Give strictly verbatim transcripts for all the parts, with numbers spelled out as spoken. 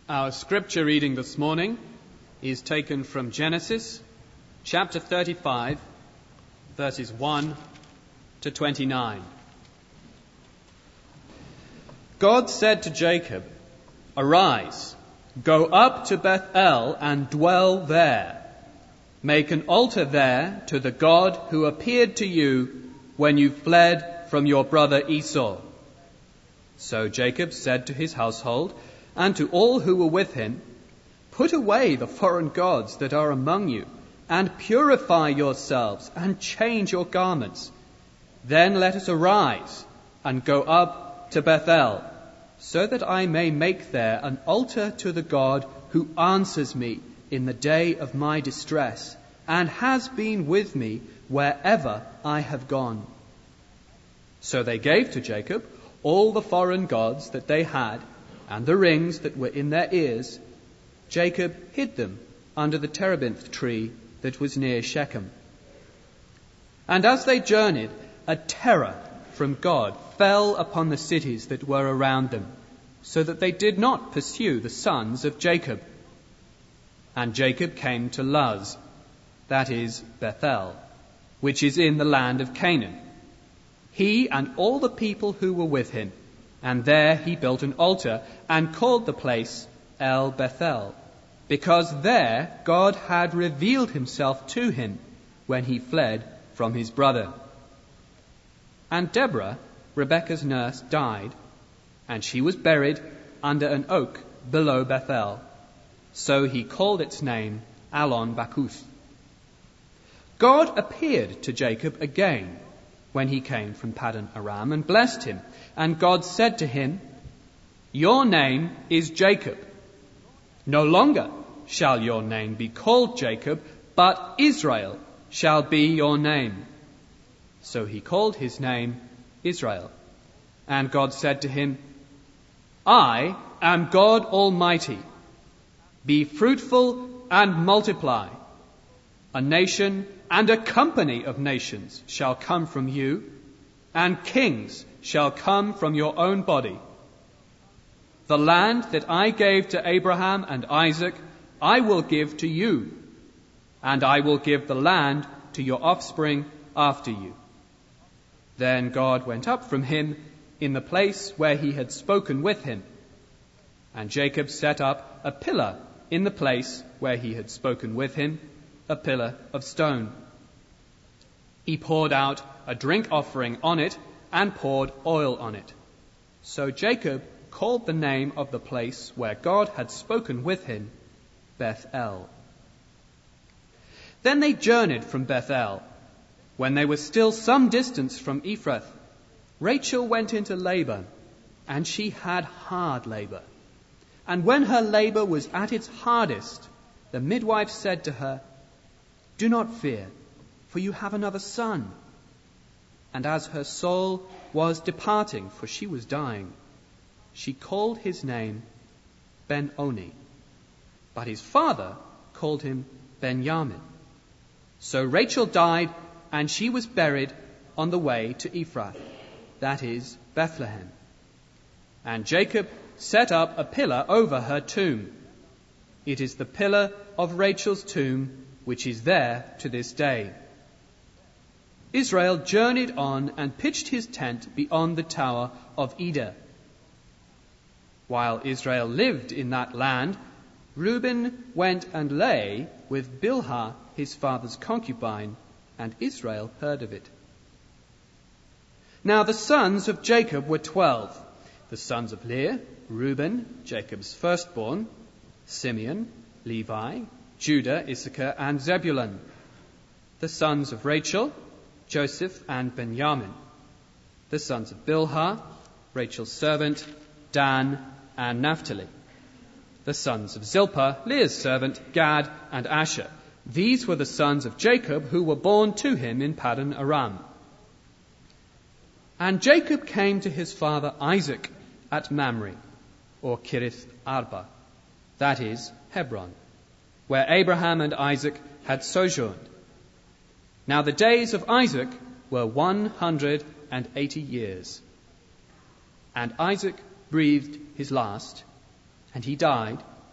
Our scripture reading this morning is taken from Genesis chapter thirty-five, verses one to twenty-nine. God said to Jacob, "Arise, go up to Bethel and dwell there. Make an altar there to the God who appeared to you when you fled from your brother Esau." So Jacob said to his household and to all who were with him, "Put away the foreign gods that are among you, and purify yourselves, and change your garments. Then let us arise and go up to Bethel, so that I may make there an altar to the God who answers me in the day of my distress, and has been with me wherever I have gone." So they gave to Jacob all the foreign gods that they had, and the rings that were in their ears. Jacob hid them under the terebinth tree that was near Shechem. And as they journeyed, a terror from God fell upon the cities that were around them, so that they did not pursue the sons of Jacob. And Jacob came to Luz, that is Bethel, which is in the land of Canaan, he and all the people who were with him. And there he built an altar and called the place El Bethel, because there God had revealed himself to him when he fled from his brother. And Deborah, Rebekah's nurse, died, and she was buried under an oak below Bethel. So he called its name Allon Bakuth. God appeared to Jacob again when he came from Paddan Aram and blessed him. And God said to him, "Your name is Jacob. No longer shall your name be called Jacob, but Israel shall be your name." So he called his name Israel. And God said to him, "I am God Almighty. Be fruitful and multiply. A nation and a company of nations shall come from you, and kings shall come from your own body. The land that I gave to Abraham and Isaac, I will give to you, and I will give the land to your offspring after you." Then God went up from him in the place where he had spoken with him, and Jacob set up a pillar in the place where he had spoken with him, a pillar of stone. He poured out a drink offering on it and poured oil on it. So Jacob called the name of the place where God had spoken with him Bethel. Then they journeyed from Bethel. When they were still some distance from Ephrath, Rachel went into labor, and she had hard labor. And when her labor was at its hardest, the midwife said to her, "Do not fear, for you have another son." And as her soul was departing, for she was dying, she called his name Ben-Oni. But his father called him Benjamin. So Rachel died, and she was buried on the way to Ephrath, that is Bethlehem. And Jacob set up a pillar over her tomb. It is the pillar of Rachel's tomb, which is there to this day. Israel journeyed on and pitched his tent beyond the tower of Eder. While Israel lived in that land, Reuben went and lay with Bilhah, his father's concubine, and Israel heard of it. Now the sons of Jacob were twelve. The sons of Leah, Reuben, Jacob's firstborn, Simeon, Levi, Judah, Issachar, and Zebulun. The sons of Rachel, Joseph and Benjamin. The sons of Bilhah, Rachel's servant, Dan and Naphtali. The sons of Zilpah, Leah's servant, Gad and Asher. These were the sons of Jacob who were born to him in Paddan Aram. And Jacob came to his father Isaac at Mamre, or Kirith Arba, that is Hebron, where Abraham and Isaac had sojourned. Now the days of Isaac were one hundred and eighty years. And Isaac breathed his last, and he died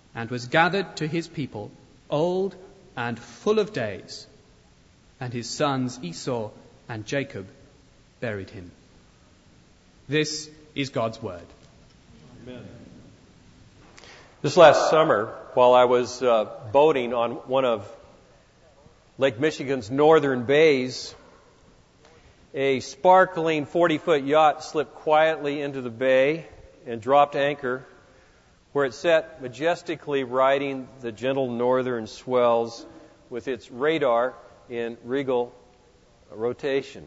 and was gathered to his people, old and full of days. And his sons Esau and Jacob buried him. This is God's word. Amen. This last summer, while I was uh, boating on one of Lake Michigan's northern bays, a sparkling forty-foot yacht slipped quietly into the bay and dropped anchor, where it sat majestically riding the gentle northern swells with its radar in regal rotation.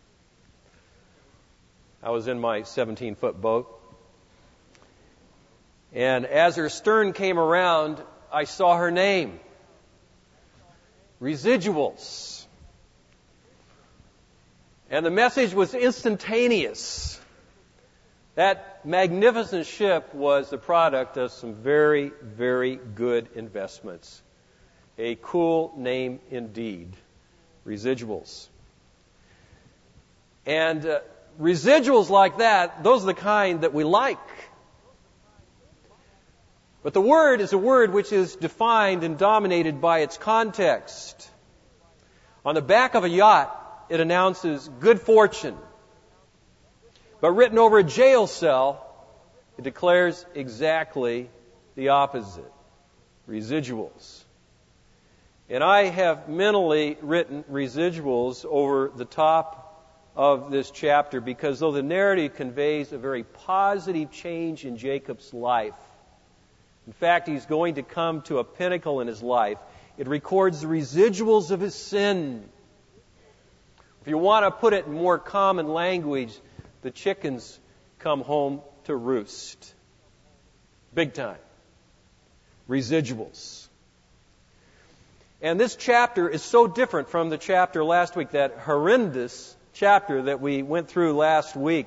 I was in my seventeen-foot boat, and as her stern came around, I saw her name, Residuals. And the message was instantaneous. That magnificent ship was the product of some very, very good investments. A cool name indeed, Residuals. And uh, residuals like that, those are the kind that we like. But the word is a word which is defined and dominated by its context. On the back of a yacht, it announces good fortune. But written over a jail cell, it declares exactly the opposite. Residuals. And I have mentally written residuals over the top of this chapter because though the narrative conveys a very positive change in Jacob's life, in fact, he's going to come to a pinnacle in his life, it records the residuals of his sin. If you want to put it in more common language, the chickens come home to roost. Big time. Residuals. And this chapter is so different from the chapter last week, that horrendous chapter that we went through last week.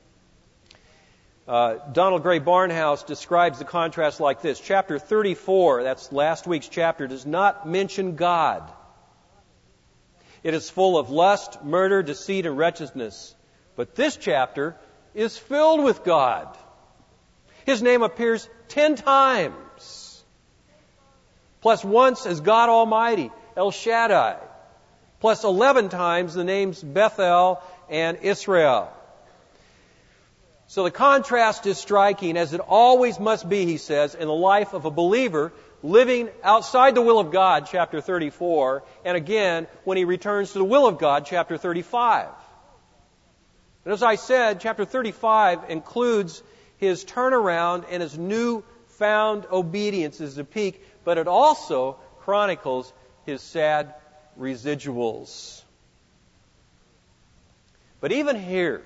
Uh, Donald Gray Barnhouse describes the contrast like this. Chapter thirty-four, that's last week's chapter, does not mention God. It is full of lust, murder, deceit, and wretchedness. But this chapter is filled with God. His name appears ten times. Plus once as God Almighty, El Shaddai. Plus eleven times the names Bethel and Israel. So the contrast is striking, as it always must be, he says, in the life of a believer living outside the will of God, chapter thirty-four, and again, when he returns to the will of God, chapter thirty-five. And as I said, chapter thirty-five includes his turnaround and his newfound obedience as the peak, but it also chronicles his sad residuals. But even here,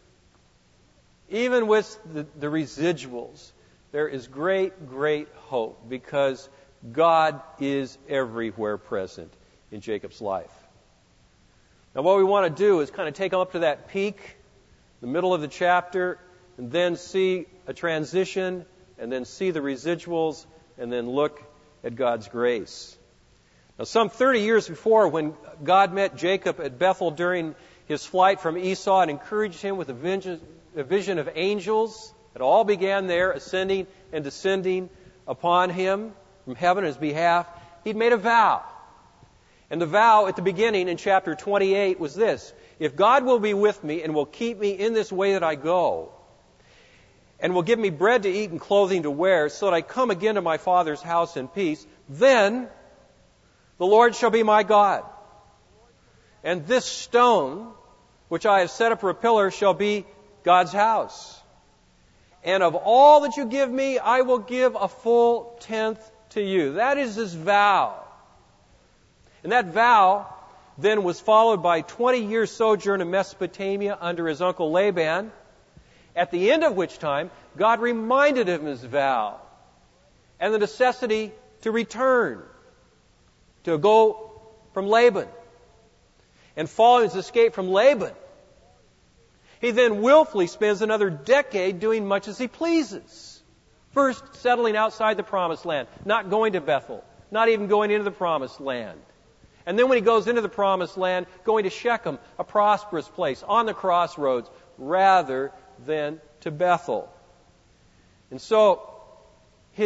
even with the, the residuals, there is great, great hope because God is everywhere present in Jacob's life. Now what we want to do is kind of take him up to that peak, the middle of the chapter, and then see a transition, and then see the residuals, and then look at God's grace. Now some thirty years before, when God met Jacob at Bethel during his flight from Esau and encouraged him with a vision, a vision of angels, it all began there, ascending and descending upon him from heaven on his behalf. He'd made a vow. And the vow at the beginning in chapter twenty-eight was this: if God will be with me and will keep me in this way that I go, and will give me bread to eat and clothing to wear, so that I come again to my Father's house in peace, then the Lord shall be my God. And this stone, which I have set up for a pillar, shall be God's house. And of all that you give me, I will give a full tenth to you. That is his vow. And that vow then was followed by twenty years sojourn in Mesopotamia under his uncle Laban, at the end of which time God reminded him of his vow and the necessity to return, to go from Laban. And following his escape from Laban, he then willfully spends another decade doing much as he pleases. First, settling outside the Promised Land, not going to Bethel, not even going into the Promised Land. And then when he goes into the Promised Land, going to Shechem, a prosperous place, on the crossroads, rather than to Bethel. And so, his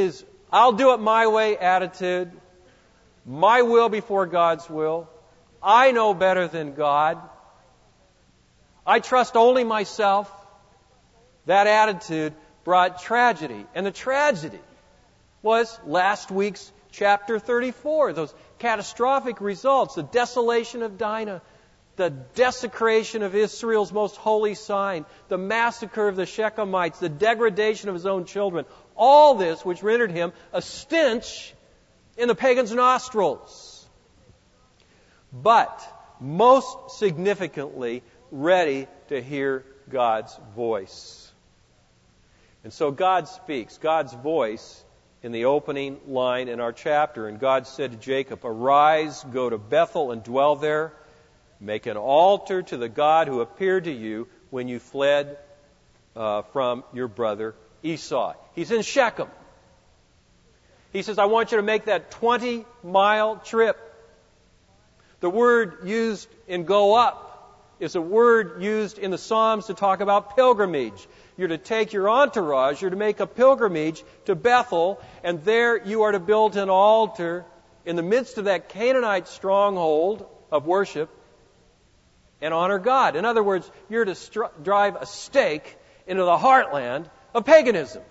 I'll do it my way attitude, my will before God's will. I know better than God. I trust only myself. That attitude brought tragedy. And the tragedy was last week's chapter thirty-four, those catastrophic results, the desolation of Dinah, the desecration of Israel's most holy sign, the massacre of the Shechemites, the degradation of his own children, all this which rendered him a stench in the pagans' nostrils. But most significantly, ready to hear God's voice. And so God speaks, God's voice in the opening line in our chapter. And God said to Jacob, "Arise, go to Bethel and dwell there. Make an altar to the God who appeared to you when you fled uh, from your brother Esau." He's in Shechem. He says, I want you to make that twenty-mile trip. The word used in go up is a word used in the Psalms to talk about pilgrimage. You're to take your entourage, you're to make a pilgrimage to Bethel, and there you are to build an altar in the midst of that Canaanite stronghold of worship and honor God. In other words, you're to stri- drive a stake into the heartland of paganism.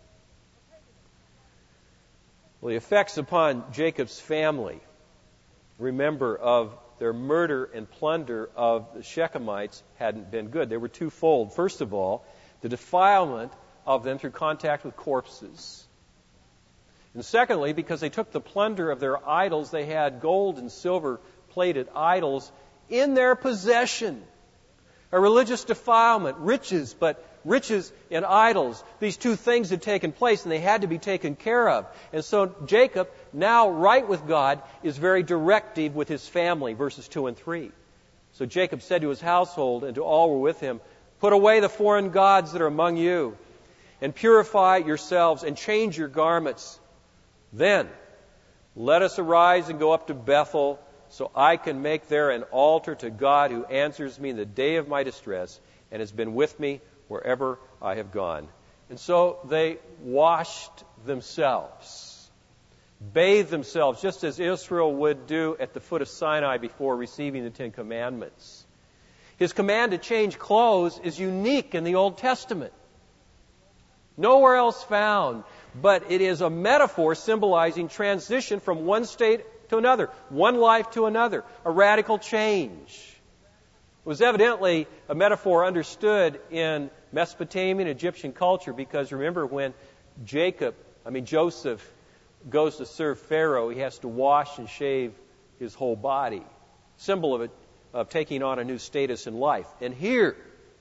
Well, the effects upon Jacob's family, remember, of their murder and plunder of the Shechemites hadn't been good. They were twofold. First of all, the defilement of them through contact with corpses. And secondly, because they took the plunder of their idols, they had gold and silver plated idols in their possession. A religious defilement, riches, but riches and idols. These two things had taken place and they had to be taken care of. And so Jacob, now right with God, is very directive with his family, verses two and three. So Jacob said to his household and to all who were with him, "Put away the foreign gods that are among you, and purify yourselves, and change your garments. Then let us arise and go up to Bethel, so I can make there an altar to God who answers me in the day of my distress, and has been with me wherever I have gone." And so they washed themselves, bathed themselves, just as Israel would do at the foot of Sinai before receiving the Ten Commandments. His command to change clothes is unique in the Old Testament. Nowhere else found, but it is a metaphor symbolizing transition from one state to another, one life to another, a radical change. It was evidently a metaphor understood in Mesopotamian Egyptian culture, because remember, when Jacob, I mean Joseph, goes to serve Pharaoh, he has to wash and shave his whole body, symbol of it, of taking on a new status in life. And here,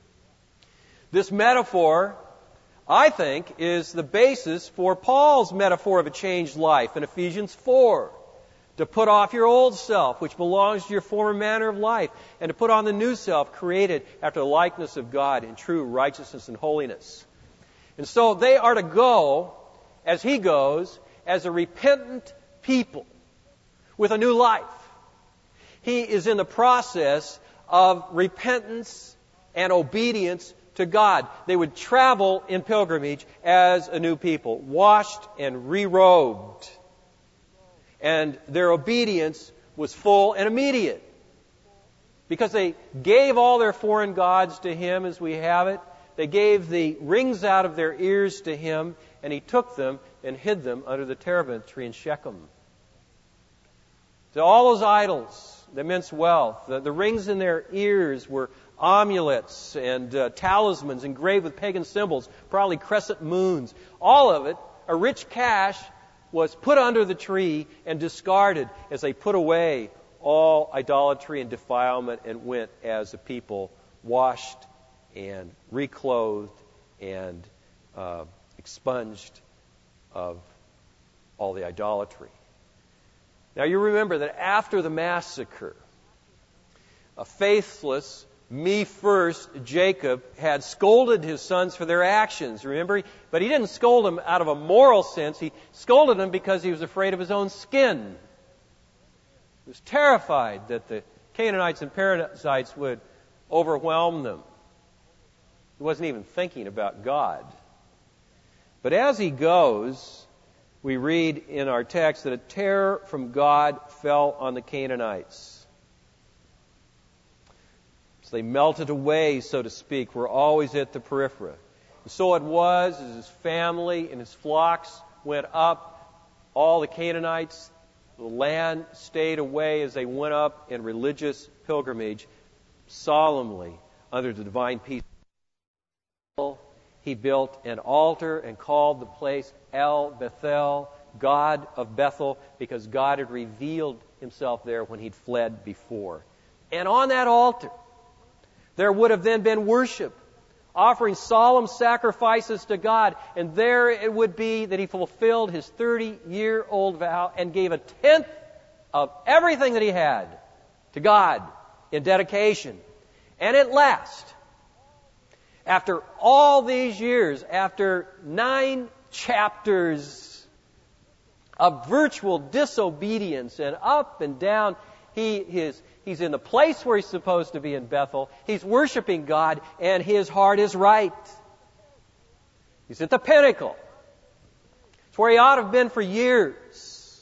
this metaphor, I think, is the basis for Paul's metaphor of a changed life in Ephesians four. To put off your old self, which belongs to your former manner of life, and to put on the new self, created after the likeness of God in true righteousness and holiness. And so they are to go, as he goes, as a repentant people with a new life. He is in the process of repentance and obedience to God. They would travel in pilgrimage as a new people, washed and re-robed. And their obedience was full and immediate, because they gave all their foreign gods to him as we have it. They gave the rings out of their ears to him, and he took them and hid them under the terebinth tree in Shechem. So all those idols, the immense wealth, the, the rings in their ears were amulets and uh, talismans engraved with pagan symbols, probably crescent moons. All of it, a rich cache, was put under the tree and discarded as they put away all idolatry and defilement and went as a people washed and reclothed and uh, expunged of all the idolatry. Now you remember that after the massacre, a faithless, me first Jacob had scolded his sons for their actions, remember? But he didn't scold them out of a moral sense. He scolded them because he was afraid of his own skin. He was terrified that the Canaanites and Perizzites would overwhelm them. He wasn't even thinking about God. But as he goes, we read in our text that a terror from God fell on the Canaanites. So they melted away, so to speak, were always at the periphery. And so it was as his family and his flocks went up, all the Canaanites, the land stayed away as they went up in religious pilgrimage, solemnly under the divine peace. He built an altar and called the place El Bethel, God of Bethel, because God had revealed himself there when he'd fled before. And on that altar, there would have then been worship, offering solemn sacrifices to God. And there it would be that he fulfilled his thirty-year-old vow and gave a tenth of everything that he had to God in dedication. And at last, after all these years, after nine chapters of virtual disobedience and up and down, he is he's in the place where he's supposed to be in Bethel. He's worshiping God, and his heart is right. He's at the pinnacle. It's where he ought to have been for years.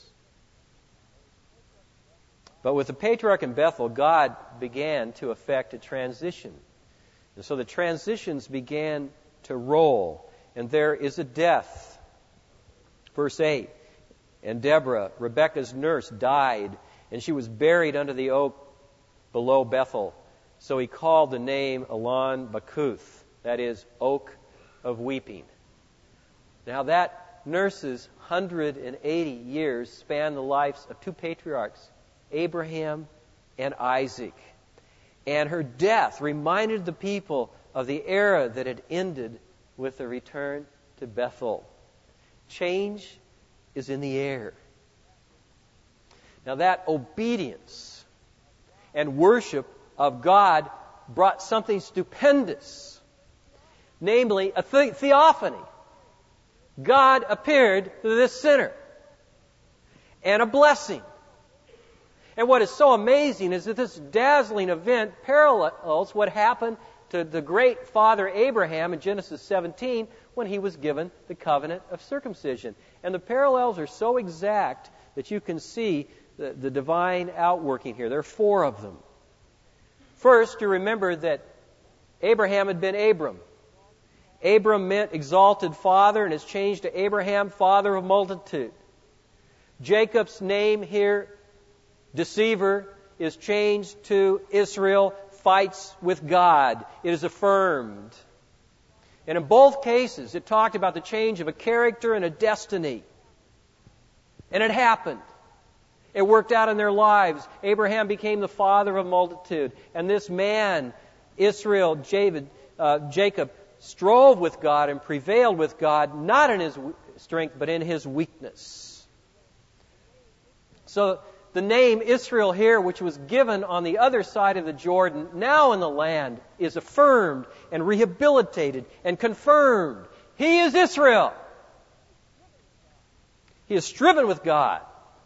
But with the patriarch in Bethel, God began to effect a transition. And so the transitions began to roll, and there is a death. Verse eight, and Deborah, Rebekah's nurse, died, and she was buried under the oak below Bethel. So he called the name Elon Bakuth, that is, Oak of Weeping. Now that nurse's one hundred eighty years spanned the lives of two patriarchs, Abraham and Isaac. And her death reminded the people of the era that had ended with the return to Bethel. Change is in the air. Now that obedience and worship of God brought something stupendous, namely a the- theophany. God appeared to this sinner, and a blessing. And what is so amazing is that this dazzling event parallels what happened to the great father Abraham in Genesis seventeen when he was given the covenant of circumcision. And the parallels are so exact that you can see the, the divine outworking here. There are four of them. First, you remember that Abraham had been Abram. Abram meant exalted father and is changed to Abraham, father of multitude. Jacob's name here, deceiver, is changed to Israel, fights with God. It is affirmed. And in both cases, it talked about the change of a character and a destiny. And it happened. It worked out in their lives. Abraham became the father of a multitude. And this man, Israel, David, uh, Jacob, strove with God and prevailed with God, not in his strength, but in his weakness. So the name Israel here, which was given on the other side of the Jordan, now in the land, is affirmed and rehabilitated and confirmed. He is Israel. He is striven with God.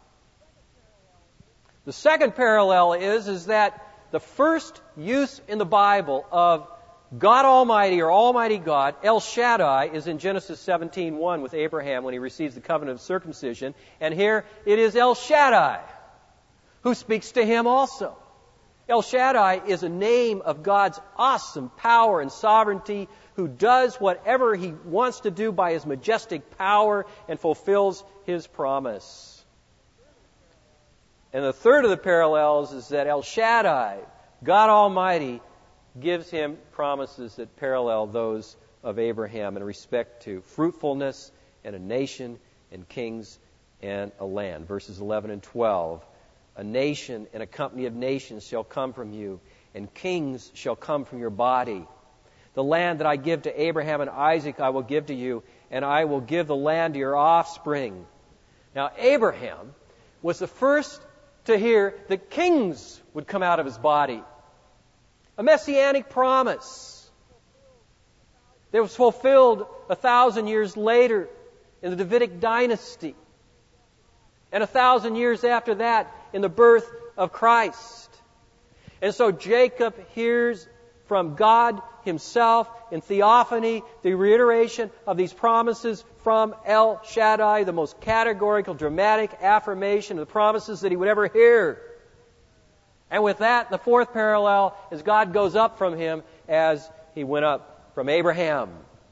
The second parallel is, is that the first use in the Bible of God Almighty or Almighty God, El Shaddai, is in Genesis seventeen one with Abraham when he receives the covenant of circumcision. And here it is El Shaddai who speaks to him also. El Shaddai is a name of God's awesome power and sovereignty, who does whatever he wants to do by his majestic power and fulfills his promise. And the third of the parallels is that El Shaddai, God Almighty, gives him promises that parallel those of Abraham in respect to fruitfulness and a nation and kings and a land. Verses eleven and twelve. A nation and a company of nations shall come from you, and kings shall come from your body. The land that I give to Abraham and Isaac I will give to you, and I will give the land to your offspring. Now Abraham was the first to hear that kings would come out of his body. A messianic promise that was fulfilled a thousand years later in the Davidic dynasty. And a thousand years after that in the birth of Christ. And so Jacob hears from God himself in theophany the reiteration of these promises from El Shaddai, the most categorical, dramatic affirmation of the promises that he would ever hear. And with that, the fourth parallel is God goes up from him as he went up from Abraham.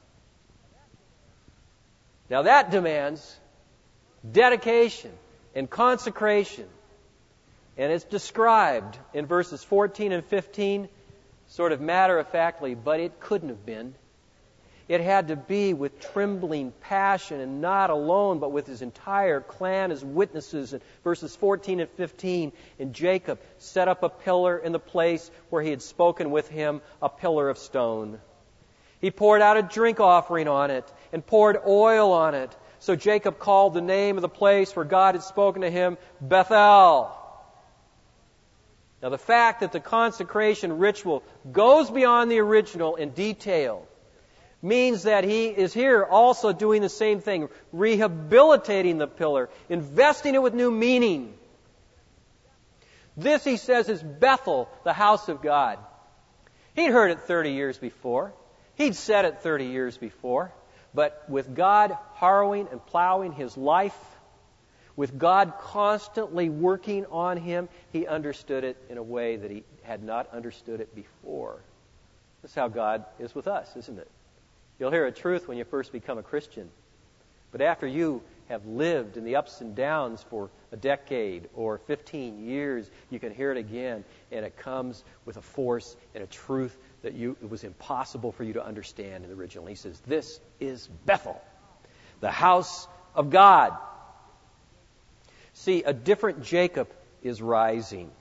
Now that demands dedication and consecration. And it's described in verses fourteen and fifteen, sort of matter-of-factly, but it couldn't have been. It had to be with trembling passion, and not alone, but with his entire clan as witnesses. In verses fourteen and fifteen, and Jacob set up a pillar in the place where he had spoken with him, a pillar of stone. He poured out a drink offering on it, and poured oil on it. So Jacob called the name of the place where God had spoken to him, Bethel. Now the fact that the consecration ritual goes beyond the original in detail means that he is here also doing the same thing, rehabilitating the pillar, investing it with new meaning. This, he says, is Bethel, the house of God. He'd heard it thirty years before. He'd said it thirty years before. But with God harrowing and plowing his life, with God constantly working on him, he understood it in a way that he had not understood it before. That's how God is with us, isn't it? You'll hear a truth when you first become a Christian. But after you have lived in the ups and downs for a decade or fifteen years, you can hear it again, and it comes with a force and a truth that you, it was impossible for you to understand in the original. He says, this is Bethel, the house of God. See, a different Jacob is rising.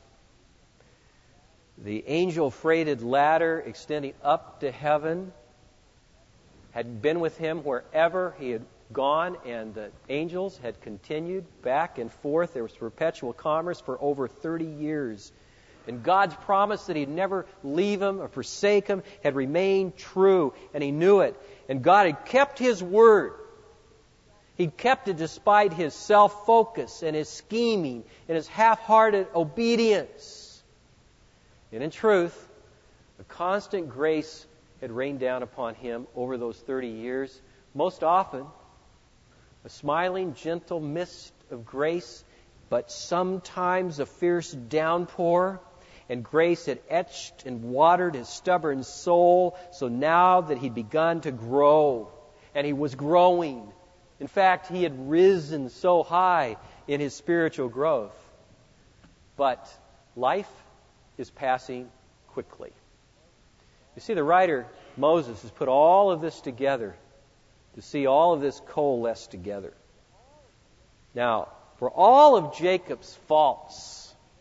The angel-freighted ladder extending up to heaven had been with him wherever he had gone, and the angels had continued back and forth. There was perpetual commerce for over thirty years. And God's promise that he'd never leave him or forsake him had remained true, and he knew it. And God had kept his word. He'd kept it despite his self-focus and his scheming and his half-hearted obedience. And in truth, a constant grace had rained down upon him over those thirty years. Most often, a smiling, gentle mist of grace, but sometimes a fierce downpour. And grace had etched and watered his stubborn soul, so now that he'd begun to grow, and he was growing. In fact, he had risen so high in his spiritual growth. But life is passing quickly. You see, the writer, Moses, has put all of this together to see all of this coalesce together. Now, for all of Jacob's faults,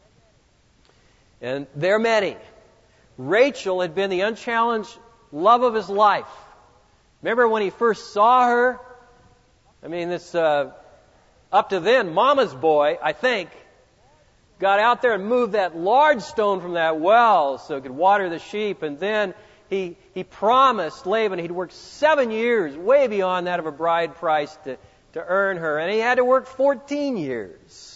and they're many, Rachel had been the unchallenged love of his life. Remember when he first saw her? I mean, this, uh, up to then, mama's boy, I think, got out there and moved that large stone from that well so it could water the sheep. And then he he promised Laban he'd work seven years, way beyond that of a bride price, to, to earn her. And he had to work fourteen years.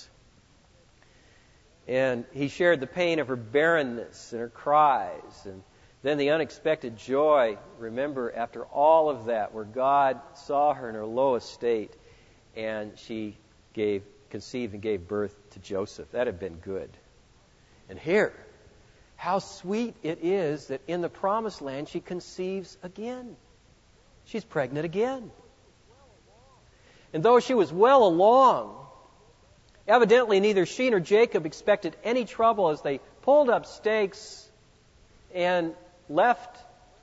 And he shared the pain of her barrenness and her cries. And then the unexpected joy, remember, after all of that, where God saw her in her lowest state, and she gave, conceived and gave birth to Joseph. That had been good. And here, how sweet it is that in the promised land she conceives again. She's pregnant again. And though she was well along, evidently neither she nor Jacob expected any trouble as they pulled up stakes and left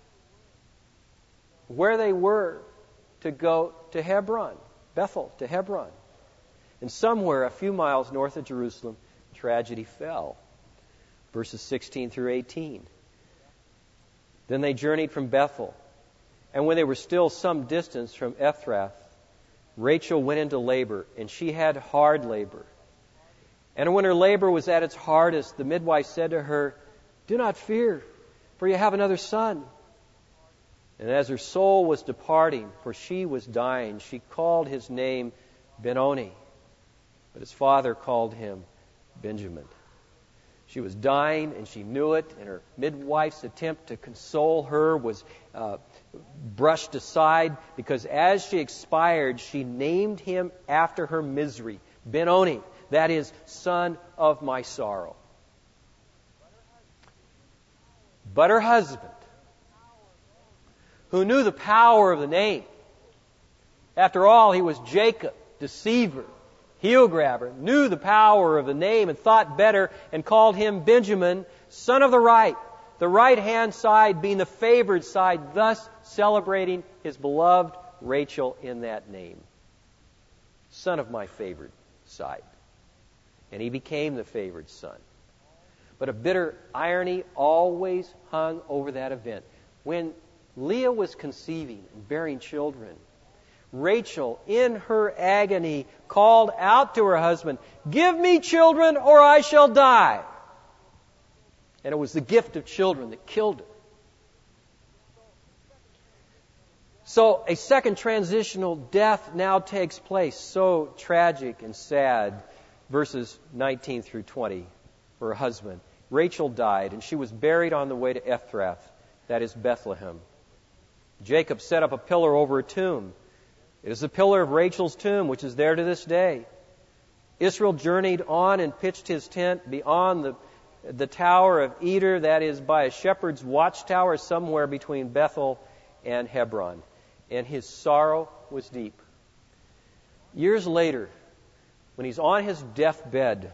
where they were to go to Hebron, Bethel, to Hebron. And somewhere a few miles north of Jerusalem, tragedy fell. Verses sixteen through eighteen. Then they journeyed from Bethel, and when they were still some distance from Ephrath, Rachel went into labor, and she had hard labor. And when her labor was at its hardest, the midwife said to her, "Do not fear, for you have another son." And as her soul was departing, for she was dying, she called his name Benoni, but his father called him Benjamin. She was dying, and she knew it, and her midwife's attempt to console her was uh, brushed aside, because as she expired, she named him after her misery, Benoni, that is, son of my sorrow. But her husband, who knew the power of the name, after all, he was Jacob, deceiver, heel grabber, knew the power of the name and thought better and called him Benjamin, son of the right, the right-hand side being the favored side, thus celebrating his beloved Rachel in that name. Son of my favored side. And he became the favored son. But a bitter irony always hung over that event. When Leah was conceiving and bearing children, Rachel, in her agony, called out to her husband, "Give me children or I shall die." And it was the gift of children that killed her. So a second transitional death now takes place, so tragic and sad. Verses nineteen through twenty, for her husband. Rachel died, and she was buried on the way to Ephrath, that is Bethlehem. Jacob set up a pillar over her tomb. It is the pillar of Rachel's tomb, which is there to this day. Israel journeyed on and pitched his tent beyond the, the tower of Eder, that is by a shepherd's watchtower somewhere between Bethel and Hebron. And his sorrow was deep. Years later, when he's on his deathbed,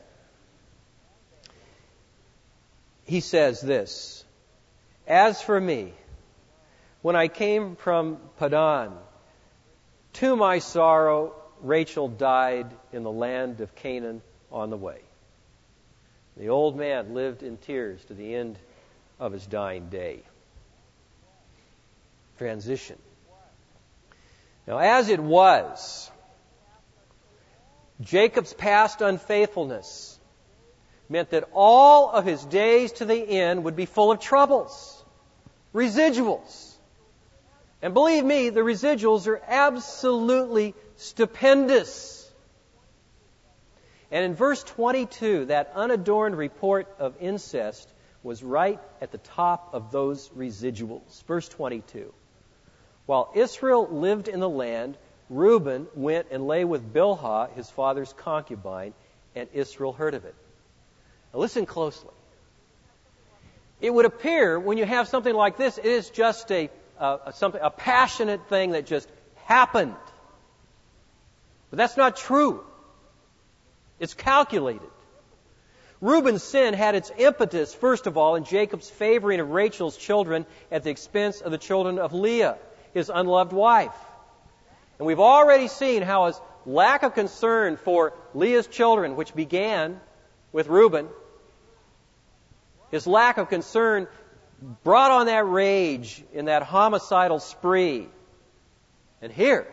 he says this, "As for me, when I came from Paddan, to my sorrow, Rachel died in the land of Canaan on the way." The old man lived in tears to the end of his dying day. Transition. Now, as it was, Jacob's past unfaithfulness meant that all of his days to the end would be full of troubles, residuals. And believe me, the residuals are absolutely stupendous. And in verse twenty-two, that unadorned report of incest was right at the top of those residuals. Verse twenty-two. While Israel lived in the land, Reuben went and lay with Bilhah, his father's concubine, and Israel heard of it. Now listen closely. It would appear when you have something like this, it is just a Uh, something, a passionate thing that just happened. But that's not true. It's calculated. Reuben's sin had its impetus, first of all, in Jacob's favoring of Rachel's children at the expense of the children of Leah, his unloved wife. And we've already seen how his lack of concern for Leah's children, which began with Reuben, his lack of concern brought on that rage in that homicidal spree. And here,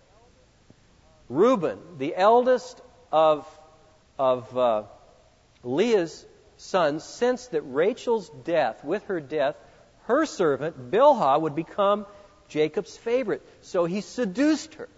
Reuben, the eldest of, of uh, Leah's sons, sensed that Rachel's death, with her death, her servant, Bilhah, would become Jacob's favorite. So he seduced her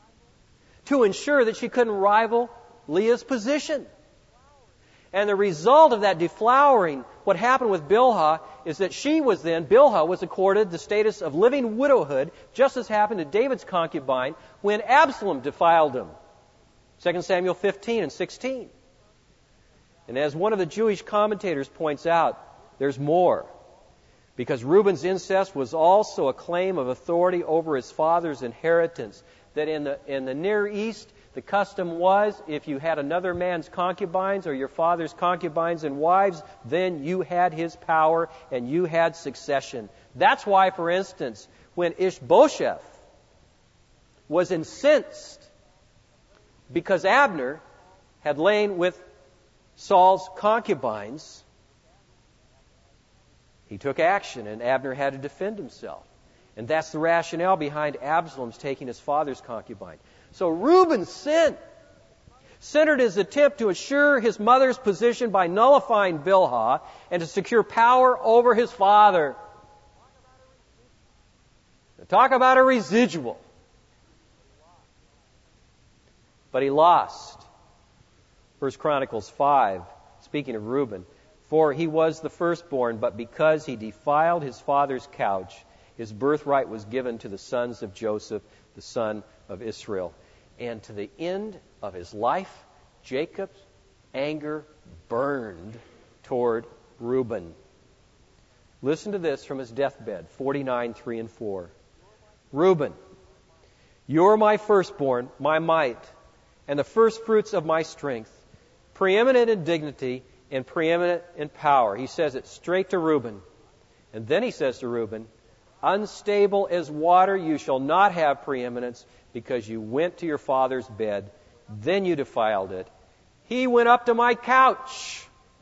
to ensure that she couldn't rival Leah's position. And the result of that deflowering, what happened with Bilhah, is that she was then, Bilhah was accorded the status of living widowhood, just as happened to David's concubine when Absalom defiled him. Second Samuel fifteen and sixteen. And as one of the Jewish commentators points out, there's more. Because Reuben's incest was also a claim of authority over his father's inheritance. That in the, in the Near East, the custom was, if you had another man's concubines or your father's concubines and wives, then you had his power and you had succession. That's why, for instance, when Ishbosheth was incensed because Abner had lain with Saul's concubines, he took action and Abner had to defend himself. And that's the rationale behind Absalom's taking his father's concubine. So Reuben's sin centered his attempt to assure his mother's position by nullifying Bilhah and to secure power over his father. Now, talk about a residual. But he lost. First Chronicles five, speaking of Reuben, For he was the firstborn, but because he defiled his father's couch, his birthright was given to the sons of Joseph, the son of Israel. And to the end of his life, Jacob's anger burned toward Reuben. Listen to this from his deathbed, forty-nine, three and four. Reuben, you're my firstborn, my might, and the firstfruits of my strength, preeminent in dignity and preeminent in power. He says it straight to Reuben. And then he says to Reuben, unstable as water, you shall not have preeminence, because you went to your father's bed, then you defiled it. He went up to my couch.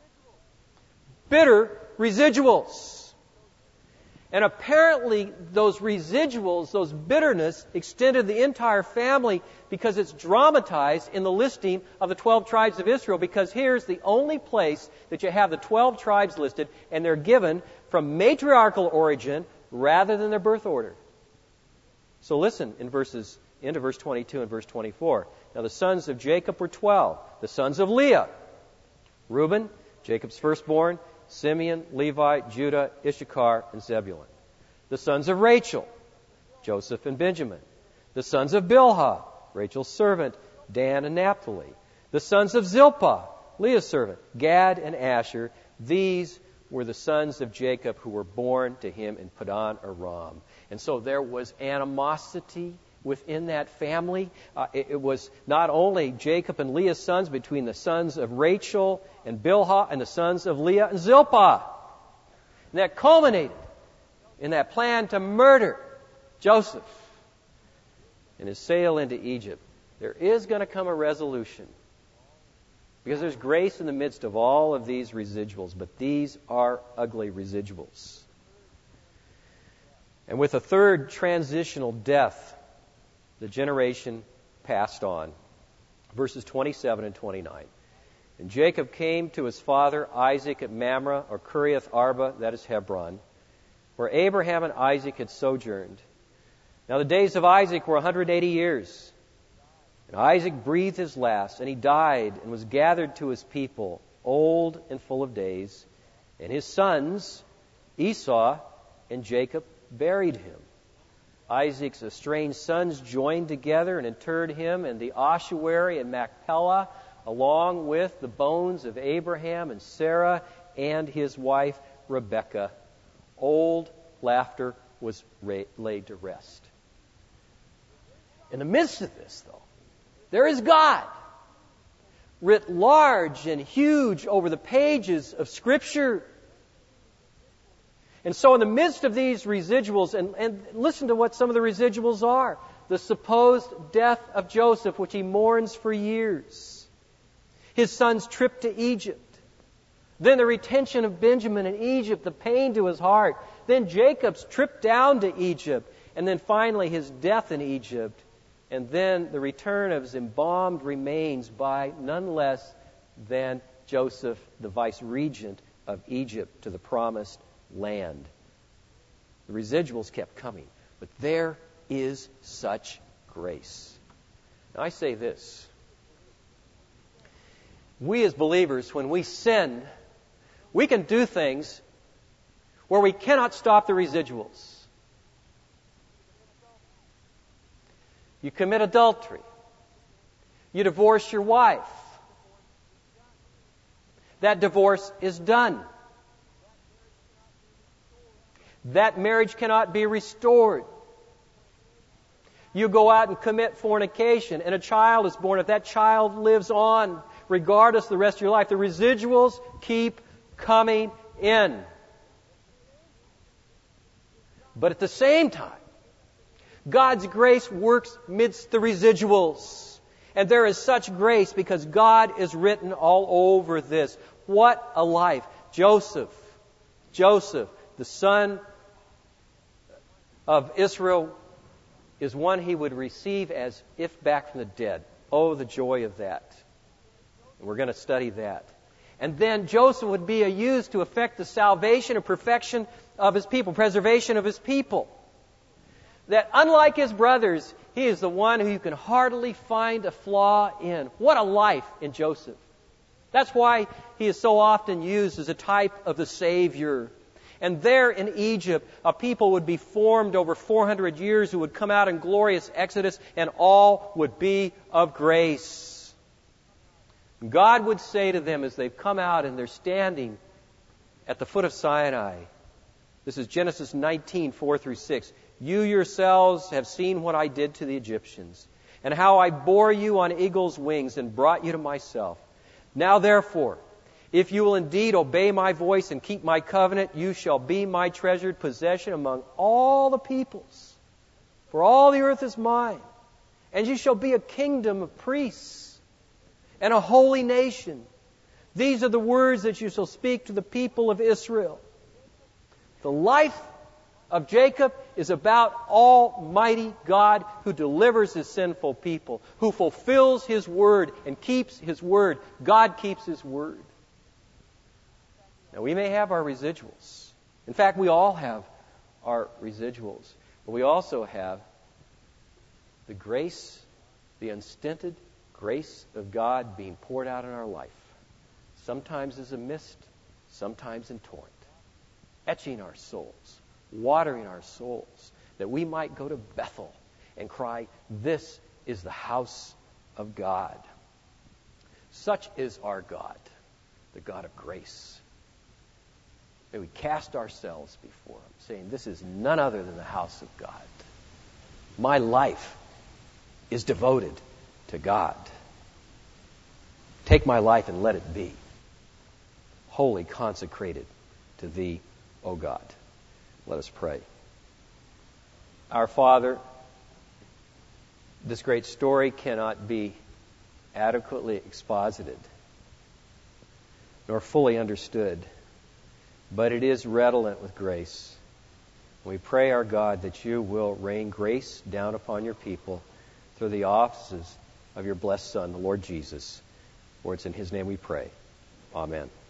Bitter residuals. And apparently those residuals, those bitterness, extended the entire family, because it's dramatized in the listing of the twelve tribes of Israel, because here's the only place that you have the twelve tribes listed, and they're given from matriarchal origin rather than their birth order. So listen in verses into verse twenty-two and verse twenty-four. Now the sons of Jacob were twelve. The sons of Leah, Reuben, Jacob's firstborn, Simeon, Levi, Judah, Issachar, and Zebulun. The sons of Rachel, Joseph and Benjamin. The sons of Bilhah, Rachel's servant, Dan and Naphtali. The sons of Zilpah, Leah's servant, Gad and Asher. These were the sons of Jacob who were born to him in Paddan Aram. And so there was animosity within that family. Uh, it, it was not only Jacob and Leah's sons, between the sons of Rachel and Bilhah and the sons of Leah and Zilpah. And that culminated in that plan to murder Joseph and his sail into Egypt. There is going to come a resolution, because there's grace in the midst of all of these residuals, but these are ugly residuals. And with a third transitional death, the generation passed on. Verses twenty-seven and twenty-nine. And Jacob came to his father Isaac at Mamre, or Kiriath Arba, that is Hebron, where Abraham and Isaac had sojourned. Now the days of Isaac were one hundred eighty years. And Isaac breathed his last, and he died and was gathered to his people, old and full of days. And his sons, Esau and Jacob, buried him. Isaac's estranged sons joined together and interred him in the ossuary in Machpelah, along with the bones of Abraham and Sarah and his wife Rebekah. Old laughter was ra- laid to rest. In the midst of this, though, there is God, writ large and huge over the pages of Scripture. And so in the midst of these residuals, and, and listen to what some of the residuals are. The supposed death of Joseph, which he mourns for years. His son's trip to Egypt. Then the retention of Benjamin in Egypt, the pain to his heart. Then Jacob's trip down to Egypt. And then finally his death in Egypt. And then the return of his embalmed remains by none less than Joseph, the vice-regent of Egypt, to the promised land. The residuals kept coming, but there is such grace. Now I say this. We as believers, when we sin, we can do things where we cannot stop the residuals. You commit adultery. You divorce your wife. That divorce is done. That marriage cannot be restored. You go out and commit fornication, and a child is born. If that child lives on, regardless of the rest of your life, the residuals keep coming in. But at the same time, God's grace works amidst the residuals. And there is such grace because God is written all over this. What a life. Joseph, Joseph, the son of Israel, is one he would receive as if back from the dead. Oh, the joy of that. And we're going to study that. And then Joseph would be used to effect the salvation and perfection of his people, preservation of his people. That unlike his brothers, he is the one who you can hardly find a flaw in. What a life in Joseph. That's why he is so often used as a type of the Savior. And there in Egypt, a people would be formed over four hundred years who would come out in glorious exodus, and all would be of grace. God would say to them as they've come out and they're standing at the foot of Sinai, this is Genesis nineteen, four through six, "You yourselves have seen what I did to the Egyptians, and how I bore you on eagle's wings and brought you to myself. Now therefore, if you will indeed obey my voice and keep my covenant, you shall be my treasured possession among all the peoples. For all the earth is mine. And you shall be a kingdom of priests and a holy nation. These are the words that you shall speak to the people of Israel." The life of Jacob is about Almighty God who delivers His sinful people, who fulfills His word and keeps His word. God keeps His word. Now, we may have our residuals. In fact, we all have our residuals. But we also have the grace, the unstinted grace of God being poured out in our life. Sometimes as a mist, sometimes in torrent. Etching our souls, watering our souls, that we might go to Bethel and cry, "This is the house of God." Such is our God, the God of grace. May we cast ourselves before Him, saying, "This is none other than the house of God. My life is devoted to God. Take my life and let it be wholly consecrated to Thee, O God." Let us pray. Our Father, this great story cannot be adequately exposited nor fully understood, but it is redolent with grace. We pray, our God, that You will rain grace down upon Your people through the offices of Your blessed Son, the Lord Jesus. For it's in His name we pray. Amen.